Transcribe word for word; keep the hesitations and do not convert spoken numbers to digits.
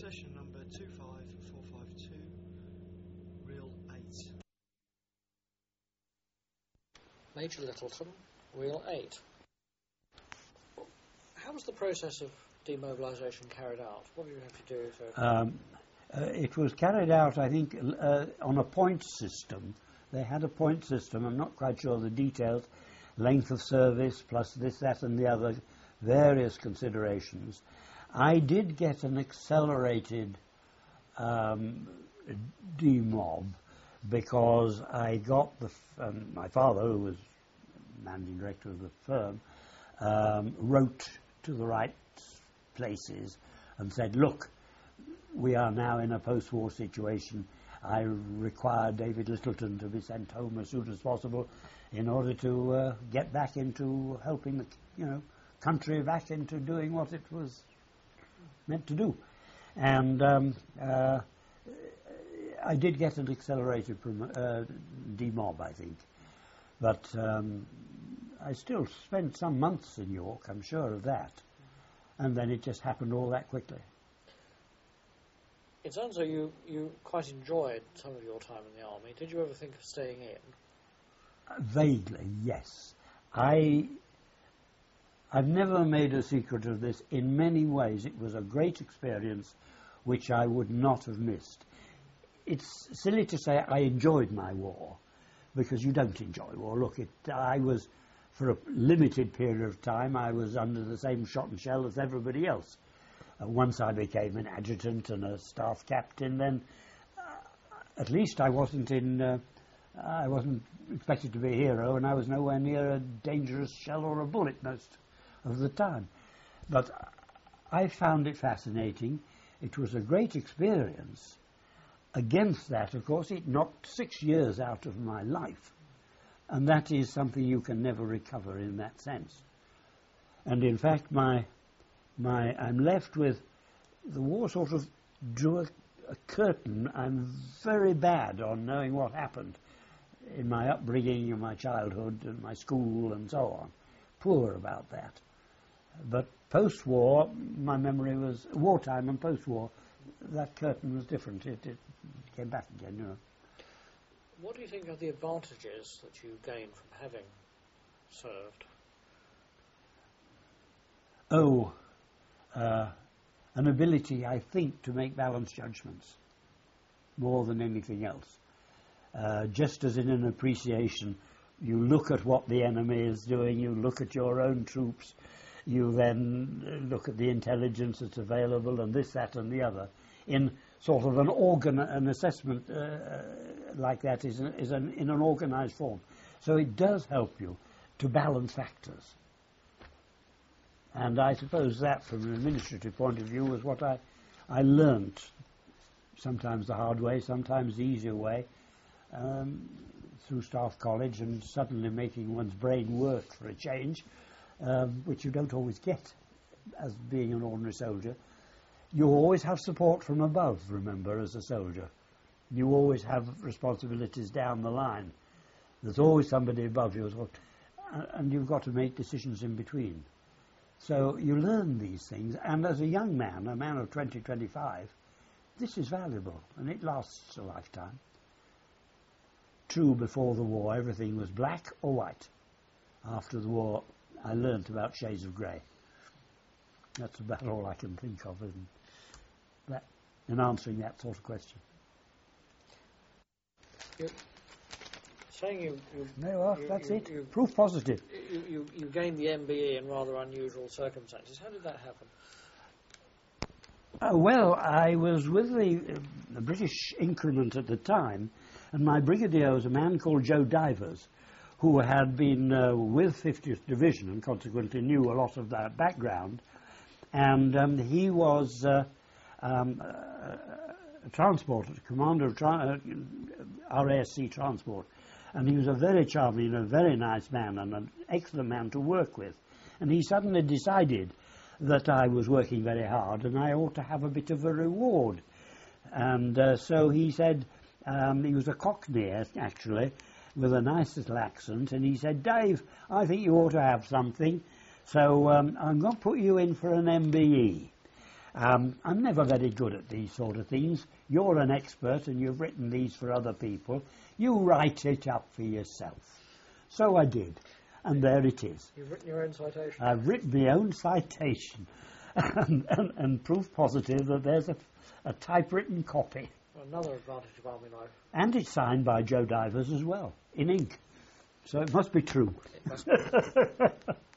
Session number two five four five two, reel eight. Major Littleton, reel eight. How was the process of demobilisation carried out? What did you have to do to... Um, uh, it was carried out, I think, uh, on a point system. They had a point system. I'm not quite sure of the details. Length of service, plus this, that and the other, various considerations. I did get an accelerated um, demob because I got the... F um, my father, who was managing director of the firm, um, wrote to the right places and said, look, we are now in a post-war situation. I require David Littleton to be sent home as soon as possible in order to uh, get back into helping the you know, country back into doing what it was meant to do. And um, uh, I did get an accelerated uh, demob, I think. But um, I still spent some months in York, I'm sure of that. And then it just happened all that quickly. It sounds like you, you quite enjoyed some of your time in the army. Did you ever think of staying in? Uh, vaguely, yes. I, I've never made a secret of this. In many ways, it was a great experience which I would not have missed. It's silly to say I enjoyed my war, because you don't enjoy war. Look, it, I was, for a limited period of time, I was under the same shot and shell as everybody else. Uh, once I became an adjutant and a staff captain, then uh, at least I wasn't in, uh, I wasn't expected to be a hero, and I was nowhere near a dangerous shell or a bullet most of the time. But I found it fascinating. It was a great experience. Against that, of course, it knocked six years out of my life. And that is something you can never recover in that sense. And in fact, my, my, I'm left with, the war sort of drew a, a curtain. I'm very bad on knowing what happened in my upbringing, in my childhood, and my school, and so on. Poor about that. But post-war, my memory was, wartime and post-war, that curtain was different. It, it came back again, you know. What do you think are the advantages that you gain from having served? Oh, uh, an ability, I think, to make balanced judgments more than anything else. Uh, just as in an appreciation, you look at what the enemy is doing, you look at your own troops, you then look at the intelligence that's available and this, that and the other. In sort of an organ, an assessment uh, like that is, an, is an, in an organised form. So it does help you to balance factors. And I suppose that, from an administrative point of view, was what I, I learnt, sometimes the hard way, sometimes the easier way, um, through staff college, and suddenly making one's brain work for a change, um, which you don't always get as being an ordinary soldier. You always have support from above, remember, as a soldier. You always have responsibilities down the line. There's always somebody above you, and you've got to make decisions in between. So you learn these things, and as a young man, a man of twenty, twenty-five, this is valuable, and it lasts a lifetime. True, before the war, everything was black or white. After the war, I learnt about shades of grey. That's about all I can think of in, that, in answering that sort of question. You're saying you... you no, you, that's you, it. You, Proof positive. You, you, you gained the M B E in rather unusual circumstances. How did that happen? Uh, well, I was with the, uh, the British increment at the time, and my brigadier was a man called Joe Divers, who had been uh, with fiftieth Division and consequently knew a lot of that background. And um, he was uh, um, uh, a transporter, commander of tra uh, R A S C Transport. And he was a very charming and a very nice man and an excellent man to work with. And he suddenly decided that I was working very hard and I ought to have a bit of a reward. And uh, so he said, um, he was a Cockney actually, with a nice little accent, and he said, Dave, I think you ought to have something, so um, I'm going to put you in for an M B E. Um, I'm never very good at these sort of things. You're an expert and you've written these for other people. You write it up for yourself. So I did. And there it is. You've written your own citation? I've written my own citation and, and, and proof positive that there's a, a typewritten copy. Another advantage of Army life. And it's signed by Joe Divers as well, in ink. So it must be true. It must be.